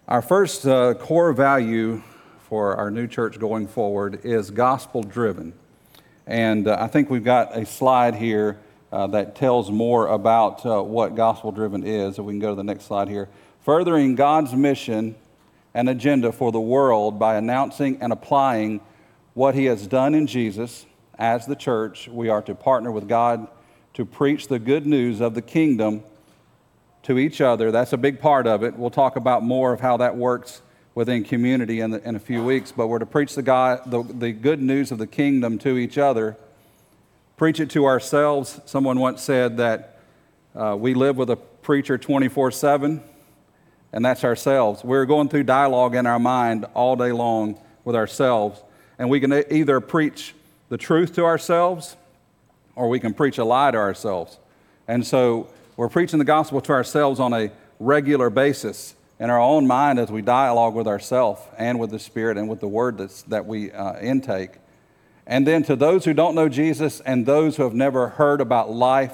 Our first core value for our new church going forward is gospel-driven. And I think we've got a slide here that tells more about what gospel-driven is. If we can go to the next slide here. Furthering God's mission and agenda for the world by announcing and applying what He has done in Jesus. As the church, we are to partner with God to preach the good news of the kingdom to each other. That's a big part of it. We'll talk about more of how that works within community in a few weeks. But we're to preach the good news of the kingdom to each other, preach it to ourselves. Someone once said that we live with a preacher 24/7, and that's ourselves. We're going through dialogue in our mind all day long with ourselves, and we can either preach the truth to ourselves or we can preach a lie to ourselves. And so we're preaching the gospel to ourselves on a regular basis in our own mind as we dialogue with ourselves and with the Spirit and with the Word that we intake. And then to those who don't know Jesus and those who have never heard about life,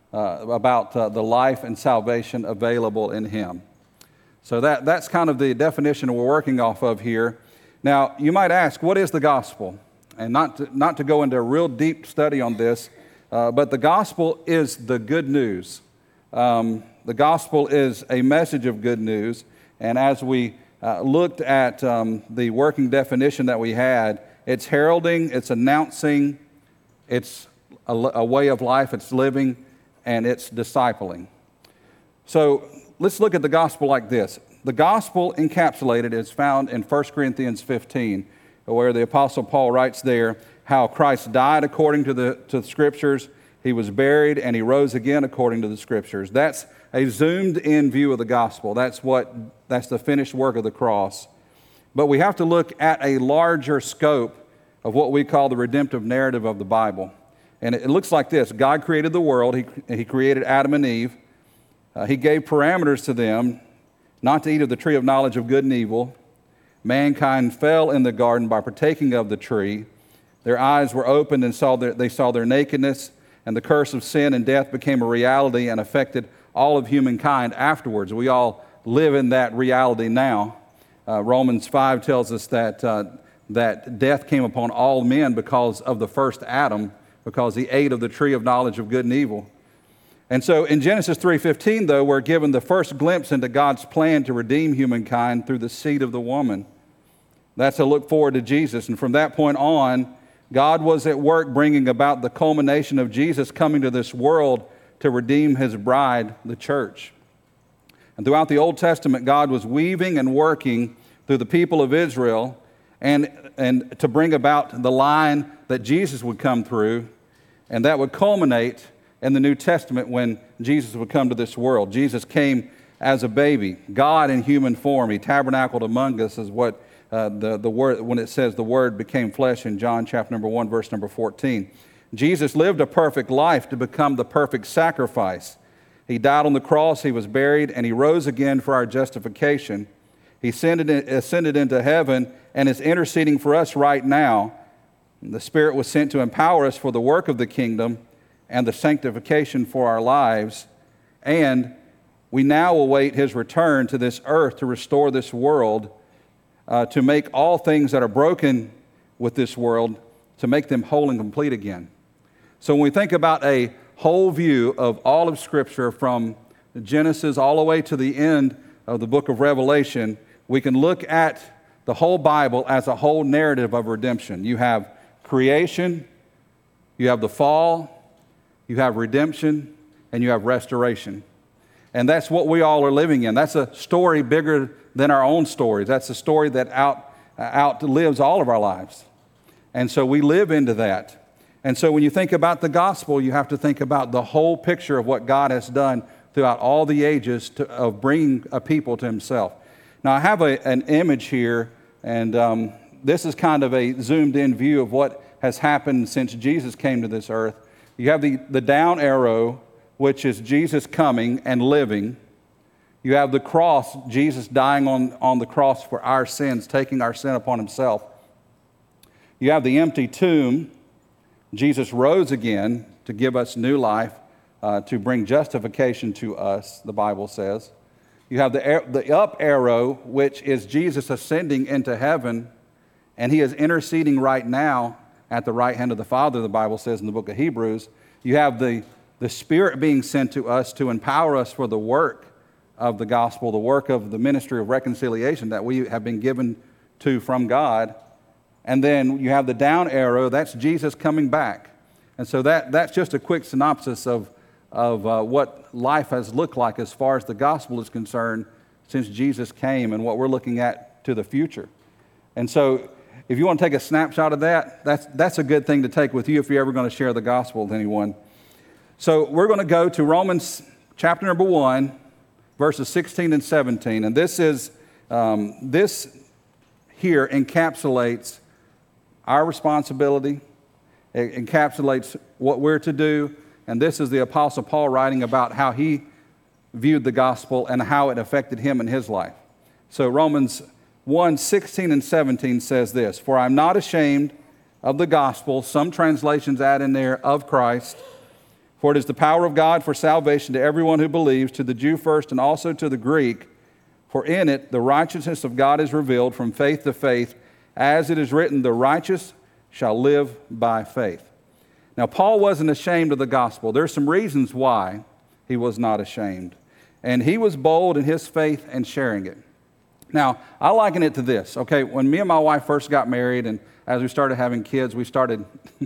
the life and salvation available in Him. So that's kind of the definition we're working off of here. Now, you might ask, what is the gospel? And not to go into a real deep study on this, but the gospel is the good news. The gospel is a message of good news, and as we looked at the working definition that we had, it's heralding, it's announcing, it's a way of life, it's living, and it's discipling. So let's look at the gospel like this. The gospel encapsulated is found in 1 Corinthians 15, where the Apostle Paul writes there how Christ died according to the Scriptures, He was buried, and He rose again according to the Scriptures. That's a zoomed-in view of the gospel. That's the finished work of the cross. But we have to look at a larger scope of what we call the redemptive narrative of the Bible. And it looks like this. God created the world. He created Adam and Eve. He gave parameters to them not to eat of the tree of knowledge of good and evil. Mankind fell in the garden by partaking of the tree. Their eyes were opened and they saw their nakedness, and the curse of sin and death became a reality and affected all of humankind afterwards. We all live in that reality now. Romans 5 tells us that death came upon all men because of the first Adam, because he ate of the tree of knowledge of good and evil. And so in Genesis 3:15, though, we're given the first glimpse into God's plan to redeem humankind through the seed of the woman. That's a look forward to Jesus. And from that point on, God was at work bringing about the culmination of Jesus coming to this world to redeem His bride, the church. And throughout the Old Testament, God was weaving and working through the people of Israel and to bring about the line that Jesus would come through, and that would culminate in the New Testament when Jesus would come to this world. Jesus came as a baby, God in human form. He tabernacled among us, is what the word, when it says the Word became flesh in John chapter number 1, verse number 14. Jesus lived a perfect life to become the perfect sacrifice. He died on the cross, He was buried, and He rose again for our justification. He ascended into heaven and is interceding for us right now. The Spirit was sent to empower us for the work of the kingdom and the sanctification for our lives. And we now await His return to this earth to restore this world, to make all things that are broken with this world, to make them whole and complete again. So when we think about a whole view of all of Scripture from Genesis all the way to the end of the book of Revelation, we can look at the whole Bible as a whole narrative of redemption. You have creation, you have the fall, you have redemption, and you have restoration. And that's what we all are living in. That's a story bigger than our own stories. That's a story that outlives all of our lives. And so we live into that. And so when you think about the gospel, you have to think about the whole picture of what God has done throughout all the ages of bringing a people to Himself. Now, I have an image here, and this is kind of a zoomed-in view of what has happened since Jesus came to this earth. You have the down arrow, which is Jesus coming and living. You have the cross, Jesus dying on the cross for our sins, taking our sin upon Himself. You have the empty tomb. Jesus rose again to give us new life, to bring justification to us, the Bible says. You have the up arrow, which is Jesus ascending into heaven, and he is interceding right now at the right hand of the Father, the Bible says in the book of Hebrews. You have the Spirit being sent to us to empower us for the work of the gospel, the work of the ministry of reconciliation that we have been given to from God. And then you have the down arrow, that's Jesus coming back. And so that's just a quick synopsis of what life has looked like as far as the gospel is concerned since Jesus came and what we're looking at to the future. And so if you want to take a snapshot of that, that's a good thing to take with you if you're ever going to share the gospel with anyone. So we're going to go to Romans chapter number 1, verses 16 and 17. And this here encapsulates our responsibility. It encapsulates what we're to do. And this is the Apostle Paul writing about how he viewed the gospel and how it affected him in his life. So Romans 1, 16 and 17 says this, "For I'm not ashamed of the gospel," some translations add in there, "of Christ. For it is the power of God for salvation to everyone who believes, to the Jew first and also to the Greek. For in it the righteousness of God is revealed from faith to faith, as it is written, the righteous shall live by faith." Now, Paul wasn't ashamed of the gospel. There's some reasons why he was not ashamed. And he was bold in his faith and sharing it. Now, I liken it to this, okay? When me and my wife first got married, and as we started having kids, we started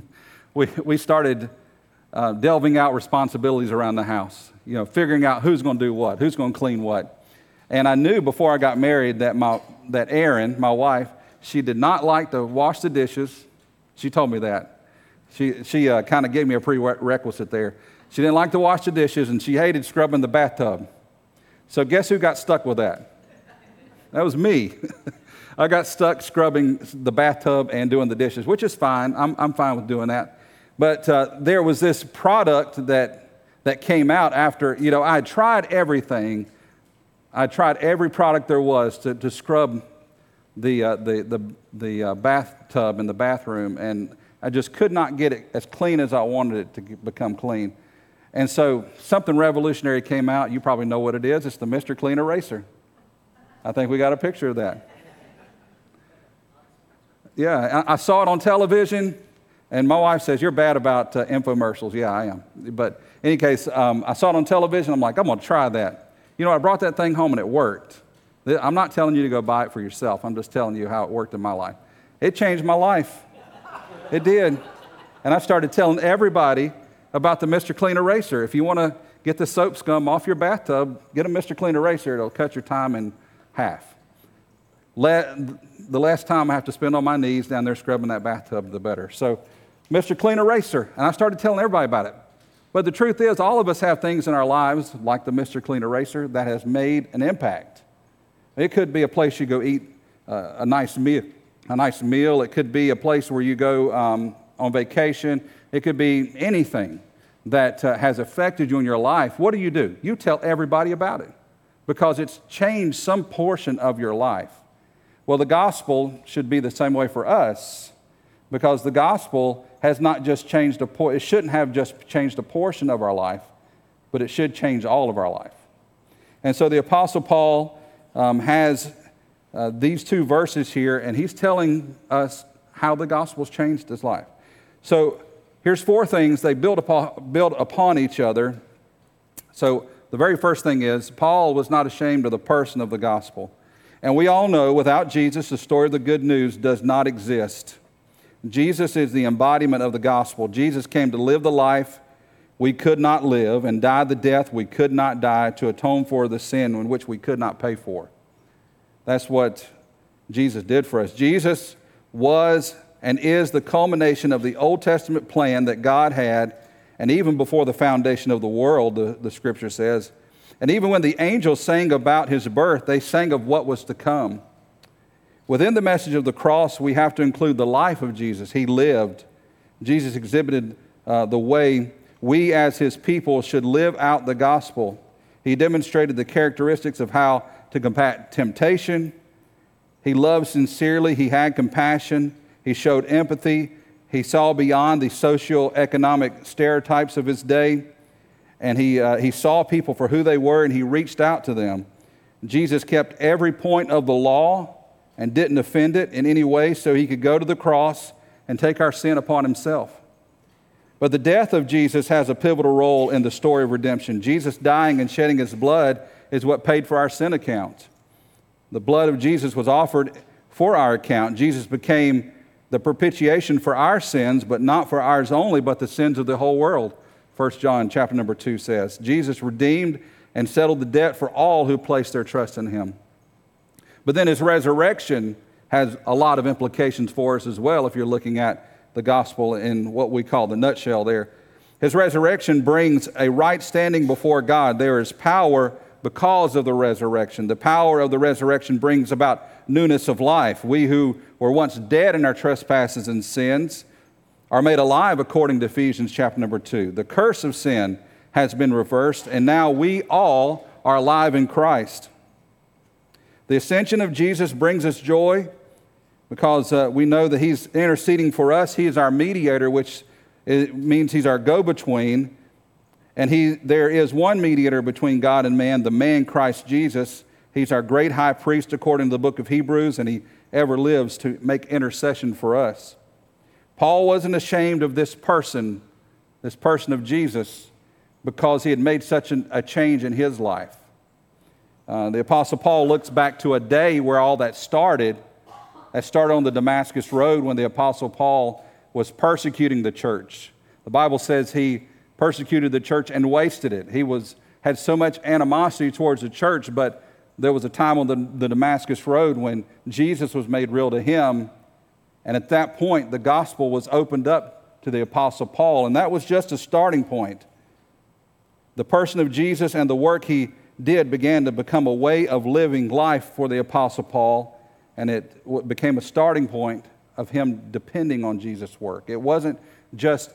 delving out responsibilities around the house, figuring out who's going to do what, who's going to clean what. And I knew before I got married that Erin, my wife, she did not like to wash the dishes. She told me that. She kind of gave me a prerequisite there. She didn't like to wash the dishes, and she hated scrubbing the bathtub. So guess who got stuck with that? That was me. I got stuck scrubbing the bathtub and doing the dishes, which is fine. I'm fine with doing that. But there was this product that came out after, I had tried everything. I tried every product there was to scrub the bathtub in the bathroom, and I just could not get it as clean as I wanted it to become clean. And so something revolutionary came out. You probably know what it is. It's the Mr. Clean Eraser. I think we got a picture of that. Yeah, I saw it on television, and my wife says, "You're bad about infomercials." Yeah, I am. But in any case, I saw it on television. I'm like, I'm going to try that. I brought that thing home, and it worked. I'm not telling you to go buy it for yourself. I'm just telling you how it worked in my life. It changed my life. It did. And I started telling everybody about the Mr. Clean Eraser. If you want to get the soap scum off your bathtub, get a Mr. Clean Eraser. It'll cut your time in half. The less time I have to spend on my knees down there scrubbing that bathtub, the better. So, Mr. Clean Eraser. And I started telling everybody about it. But the truth is, all of us have things in our lives, like the Mr. Clean Eraser, that has made an impact. It could be a place you go eat a nice meal. It could be a place where you go on vacation. It could be anything that has affected you in your life. What do? You tell everybody about it because it's changed some portion of your life. Well, the gospel should be the same way for us because the gospel has not just changed it shouldn't have just changed a portion of our life, but it should change all of our life. And so the Apostle Paul has these two verses here, and he's telling us how the gospel's changed his life. So here's four things. They build upon each other. So the very first thing is, Paul was not ashamed of the person of the gospel. And we all know without Jesus, the story of the good news does not exist. Jesus is the embodiment of the gospel. Jesus came to live the life we could not live and die the death we could not die to atone for the sin in which we could not pay for. That's what Jesus did for us. Jesus was and is the culmination of the Old Testament plan that God had, and even before the foundation of the world, the Scripture says. And even when the angels sang about his birth, they sang of what was to come. Within the message of the cross, we have to include the life of Jesus. He lived. Jesus exhibited the way we as his people should live out the gospel. He demonstrated the characteristics of how to combat temptation. He loved sincerely. He had compassion. He showed empathy. He saw beyond the socioeconomic stereotypes of his day. And he saw people for who they were, and he reached out to them. Jesus kept every point of the law and didn't offend it in any way, so he could go to the cross and take our sin upon himself. But the death of Jesus has a pivotal role in the story of redemption. Jesus dying and shedding his blood is what paid for our sin account. The blood of Jesus was offered for our account. Jesus became the propitiation for our sins, but not for ours only, but the sins of the whole world. 1 John chapter number 2 says, Jesus redeemed and settled the debt for all who place their trust in him. But then his resurrection has a lot of implications for us as well, if you're looking at the gospel in what we call the nutshell there. His resurrection brings a right standing before God. There is power because of the resurrection. The power of the resurrection brings about newness of life. We who were once dead in our trespasses and sins are made alive according to Ephesians chapter number 2. The curse of sin has been reversed, and now we all are alive in Christ. The ascension of Jesus brings us joy because we know that he's interceding for us. He is our mediator, which means he's our go-between. And there is one mediator between God and man, the man Christ Jesus. He's our great high priest according to the book of Hebrews, and he ever lives to make intercession for us. Paul wasn't ashamed of this person of Jesus, because he had made such a change in his life. The Apostle Paul looks back to a day where all that started. That started on the Damascus Road when the Apostle Paul was persecuting the church. The Bible says he persecuted the church and wasted it. He had so much animosity towards the church, but there was a time on the Damascus Road when Jesus was made real to him, and at that point the gospel was opened up to the Apostle Paul, and that was just a starting point. The person of Jesus and the work he did began to become a way of living life for the Apostle Paul, and it became a starting point of him depending on Jesus' work. It wasn't just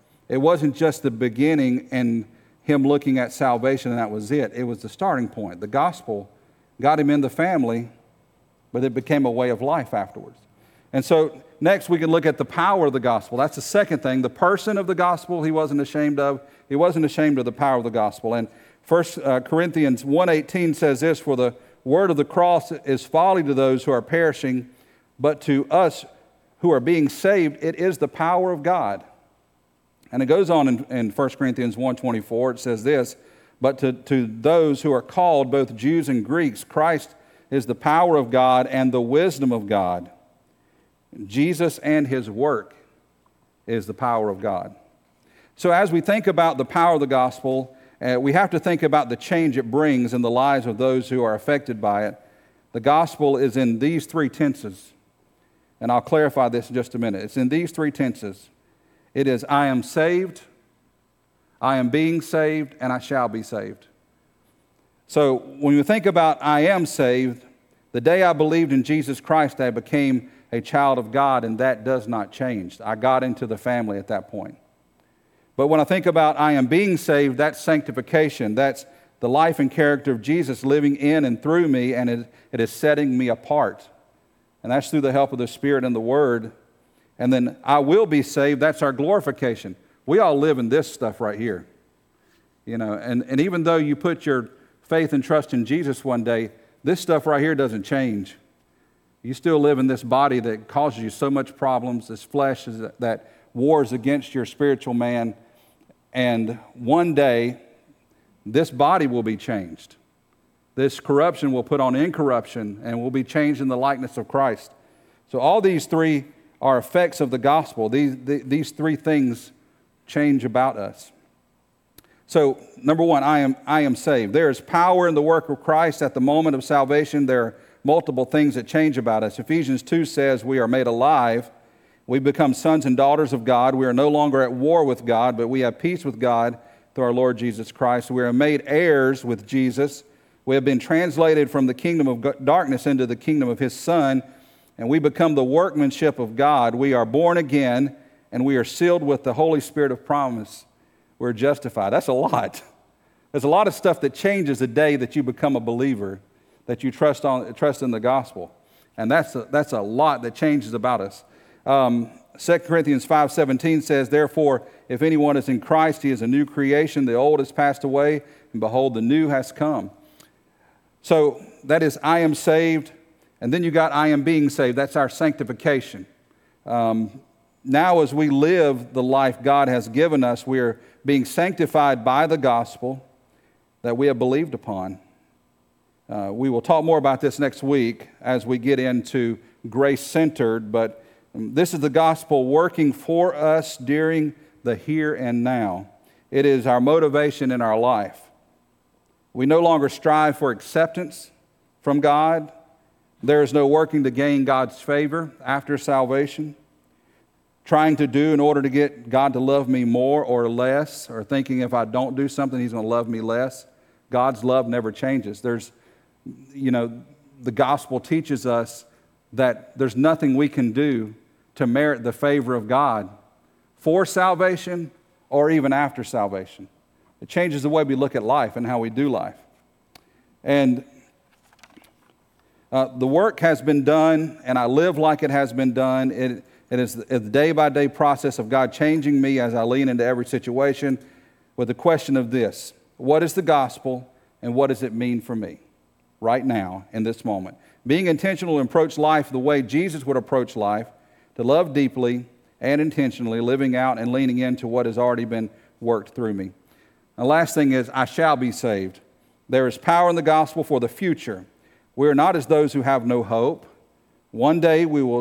the beginning and him looking at salvation and that was it. It was the starting point. The gospel got him in the family, but it became a way of life afterwards. And so next we can look at the power of the gospel. That's the second thing. The person of the gospel he wasn't ashamed of. He wasn't ashamed of the power of the gospel. And 1 Corinthians 1:18 says this, "For the word of the cross is folly to those who are perishing, but to us who are being saved, it is the power of God." And it goes on in 1 Corinthians 1:24, it says this, "But to those who are called, both Jews and Greeks, Christ is the power of God and the wisdom of God." Jesus and his work is the power of God. So as we think about the power of the gospel, we have to think about the change it brings in the lives of those who are affected by it. The gospel is in these three tenses, and I'll clarify this in just a minute. It's in these three tenses. It is, I am saved, I am being saved, and I shall be saved. So when you think about I am saved, the day I believed in Jesus Christ, I became a child of God, and that does not change. I got into the family at that point. But when I think about I am being saved, that's sanctification. That's the life and character of Jesus living in and through me, and it is setting me apart. And that's through the help of the Spirit and the Word. And then I will be saved, that's our glorification. We all live in this stuff right here. You know, and even though you put your faith and trust in Jesus one day, this stuff right here doesn't change. You still live in this body that causes you so much problems, this flesh that wars against your spiritual man. And one day, this body will be changed. This corruption will put on incorruption and will be changed in the likeness of Christ. So all these three are effects of the gospel. These three things change about us. So, number one, I am saved. There is power in the work of Christ at the moment of salvation. There are multiple things that change about us. Ephesians 2 says we are made alive. We become sons and daughters of God. We are no longer at war with God, but we have peace with God through our Lord Jesus Christ. We are made heirs with Jesus. We have been translated from the kingdom of darkness into the kingdom of his Son, and we become the workmanship of God. We are born again, and we are sealed with the Holy Spirit of promise. We're justified. That's a lot. There's a lot of stuff that changes the day that you become a believer, that you trust in the gospel. And that's a lot that changes about us. 2 Corinthians 5:17 says, "Therefore, if anyone is in Christ, he is a new creation. The old has passed away, and behold, the new has come." So that is, I am saved, and then you got I am being saved. That's our sanctification. Now as we live the life God has given us, we are being sanctified by the gospel that we have believed upon. We will talk more about this next week as we get into grace-centered, but this is the gospel working for us during the here and now. It is our motivation in our life. We no longer strive for acceptance from God. There is no working to gain God's favor after salvation, trying to do in order to get God to love me more or less, or thinking if I don't do something, He's going to love me less. God's love never changes. The gospel teaches us that there's nothing we can do to merit the favor of God for salvation or even after salvation. It changes the way we look at life and how we do life. And the work has been done, and I live like it has been done. It is the day-by-day process of God changing me as I lean into every situation with the question of this: what is the gospel, and what does it mean for me right now in this moment? Being intentional to approach life the way Jesus would approach life, to love deeply and intentionally, living out and leaning into what has already been worked through me. The last thing is, I shall be saved. There is power in the gospel for the future. We are not as those who have no hope. One day we will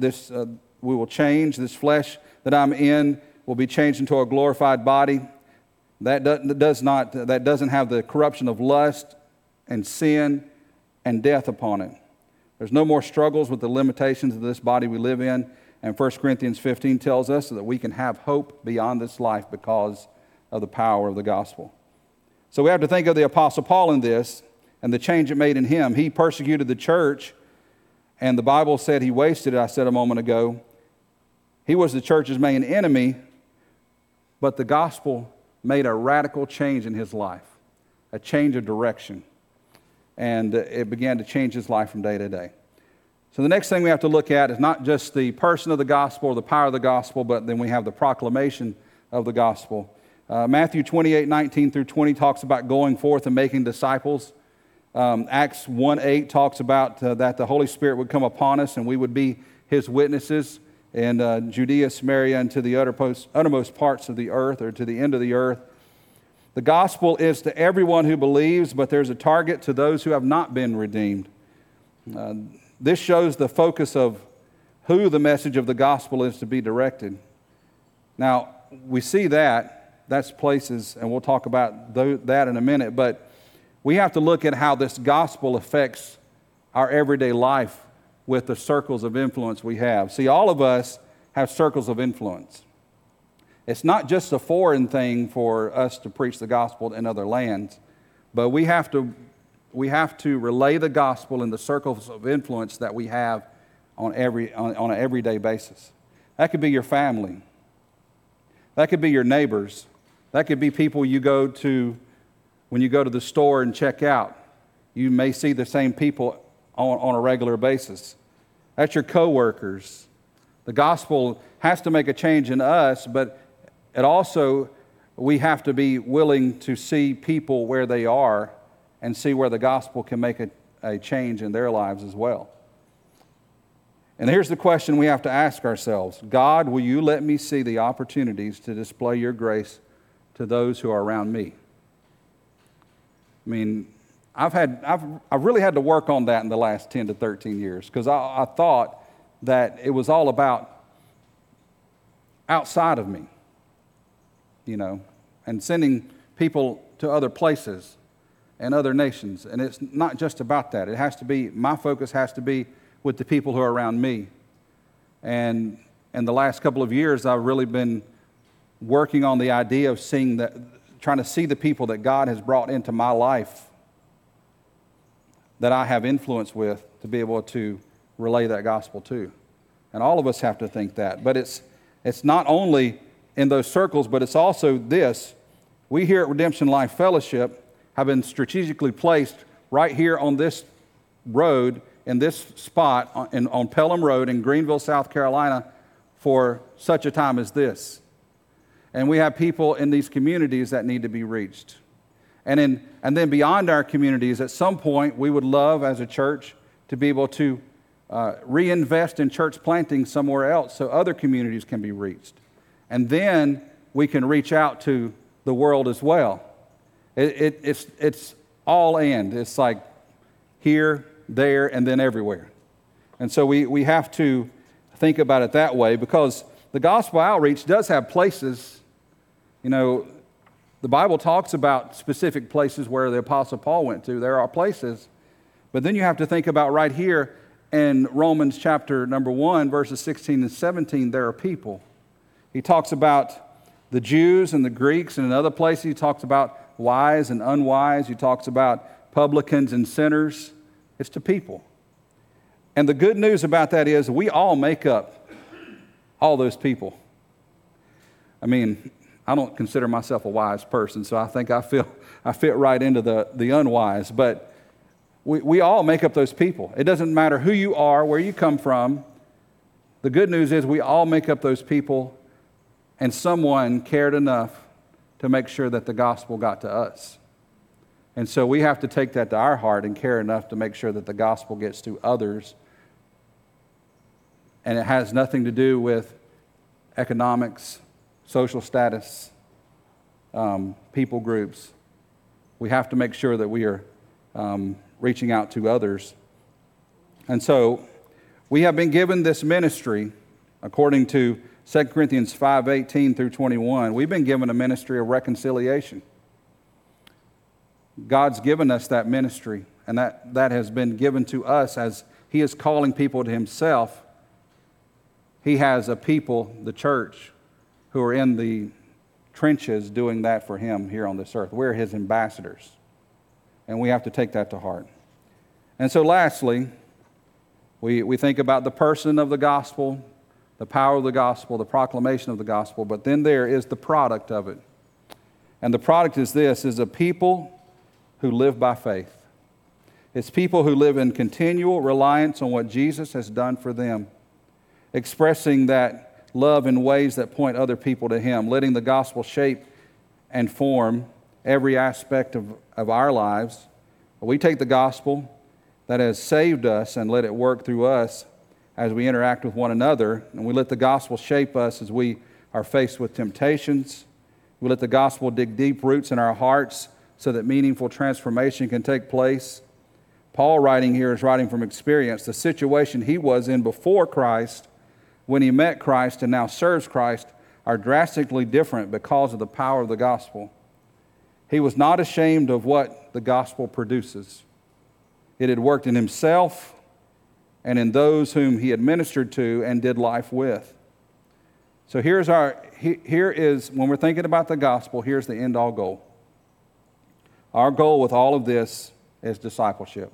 change. This flesh that I'm in will be changed into a glorified body that doesn't have the corruption of lust and sin and death upon it. There's no more struggles with the limitations of this body we live in. And 1 Corinthians 15 tells us that we can have hope beyond this life because of the power of the gospel. So we have to think of the Apostle Paul in this and the change it made in him. He persecuted the church, and the Bible said he wasted it, I said a moment ago. He was the church's main enemy, but the gospel made a radical change in his life, a change of direction. And it began to change his life from day to day. So the next thing we have to look at is not just the person of the gospel or the power of the gospel, but then we have the proclamation of the gospel. Matthew 28:19 through 20 talks about going forth and making disciples. Acts 1:8 talks about that the Holy Spirit would come upon us and we would be His witnesses in Judea, Samaria, and to the uttermost parts of the earth, or to the end of the earth. The gospel is to everyone who believes, but there's a target to those who have not been redeemed. This shows the focus of who the message of the gospel is to be directed. Now, we see that's places, and we'll talk about that in a minute, but we have to look at how this gospel affects our everyday life with the circles of influence we have. See, all of us have circles of influence. It's not just a foreign thing for us to preach the gospel in other lands, but we have to relay the gospel in the circles of influence that we have on an everyday basis. That could be your family. That could be your neighbors. That could be people you go to when you go to the store and check out. You may see the same people on a regular basis. That's your coworkers. The gospel has to make a change in us, but it also, we have to be willing to see people where they are and see where the gospel can make a change in their lives as well. And here's the question we have to ask ourselves: God, will you let me see the opportunities to display your grace to those who are around me? I mean, I've really had to work on that in the last 10 to 13 years, because I thought that it was all about outside of me, and sending people to other places and other nations. And it's not just about that. It has to be, my focus has to be with the people who are around me. And in the last couple of years, I've really been working on the idea of trying to see the people that God has brought into my life that I have influence with, to be able to relay that gospel to. And all of us have to think that. But it's not only in those circles, but it's also this. We here at Redemption Life Fellowship have been strategically placed right here on this road, in this spot on Pelham Road in Greenville, South Carolina, for such a time as this. And we have people in these communities that need to be reached. And then beyond our communities, at some point, we would love as a church to be able to reinvest in church planting somewhere else so other communities can be reached. And then we can reach out to the world as well. It's all and. It's like here, there, and then everywhere. And so we have to think about it that way, because the gospel outreach does have places. You know, the Bible talks about specific places where the Apostle Paul went to. There are places. But then you have to think about right here in Romans chapter number 1, verses 16 and 17, there are people. He talks about the Jews and the Greeks, and in other places he talks about wise and unwise. He talks about publicans and sinners. It's to people. And the good news about that is we all make up all those people. I mean, I don't consider myself a wise person, so I think I fit right into the unwise. But we all make up those people. It doesn't matter who you are, where you come from. The good news is we all make up those people, and someone cared enough to make sure that the gospel got to us. And so we have to take that to our heart and care enough to make sure that the gospel gets to others. And it has nothing to do with economics, social status, people groups. We have to make sure that we are reaching out to others. And so we have been given this ministry, according to 2 Corinthians 5:18 through 21. We've been given a ministry of reconciliation. God's given us that ministry, and that has been given to us as He is calling people to Himself. He has a people, the church, who are in the trenches doing that for Him here on this earth. We're His ambassadors, and we have to take that to heart. And so lastly, we think about the person of the gospel, the power of the gospel, the proclamation of the gospel, but then there is the product of it. And the product is this, is a people who live by faith. It's people who live in continual reliance on what Jesus has done for them, expressing that love in ways that point other people to Him, letting the gospel shape and form every aspect of our lives. We take the gospel that has saved us and let it work through us as we interact with one another, and we let the gospel shape us as we are faced with temptations. We let the gospel dig deep roots in our hearts so that meaningful transformation can take place. Paul writing here is writing from experience. The situation he was in before Christ, when he met Christ and now serves Christ, are drastically different because of the power of the gospel. He was not ashamed of what the gospel produces. It had worked in himself and in those whom he had ministered to and did life with. So here is, when we're thinking about the gospel, here's the end-all goal. Our goal with all of this is discipleship.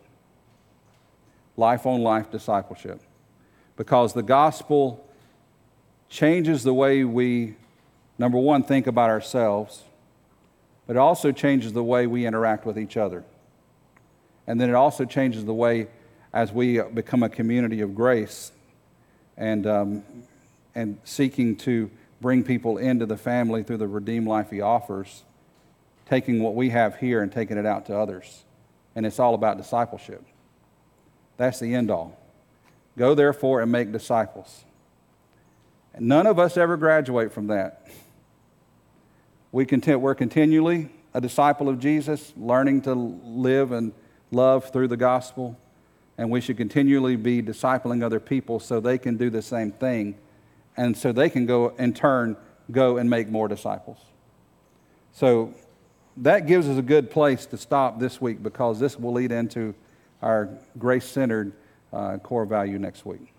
Life-on-life discipleship. Because the gospel changes the way we, number one, think about ourselves, but it also changes the way we interact with each other. And then it also changes the way as we become a community of grace and seeking to bring people into the family through the redeemed life He offers, taking what we have here and taking it out to others. And it's all about discipleship. That's the end all. Go therefore and make disciples. And none of us ever graduate from that. We're continually a disciple of Jesus, learning to live and love through the gospel. And we should continually be discipling other people so they can do the same thing. And so they can go, in turn, go and make more disciples. So that gives us a good place to stop this week, because this will lead into our grace-centered core value next week.